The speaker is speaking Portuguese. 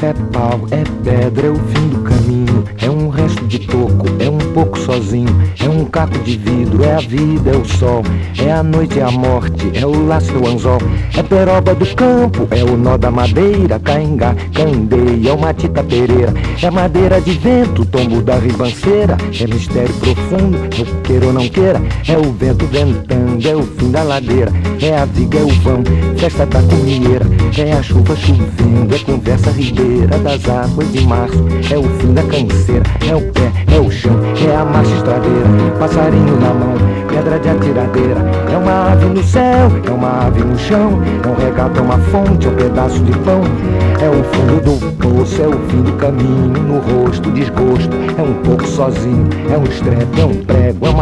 É pau, é pedra, é o fim do caminho. É um resto de toco, é um pouco sozinho. É um caco de vidro, é a vida, é o sol. É a noite, é a morte, é o laço, é o anzol. É peroba do campo, é o nó da madeira. Caingá, candeia, é o matita pereira. É madeira de vento, tombo da ribanceira. É mistério profundo, eu queira ou não queira. É o vento ventando, é o fim da ladeira. É a viga, é o vão, festa da comieira. É a chuva chovendo, é conversa ribeira das águas de março. É o fim da canseira, é o pé, é o chão, é a marcha estradeira. Passarinho na mão, pedra de atiradeira. É uma ave no céu, é uma ave no chão. É um regato, é uma fonte, é um pedaço de pão. É o fundo do poço, é o fim do caminho. No rosto, desgosto, é um pouco sozinho. É um estrepe, é um prego, é uma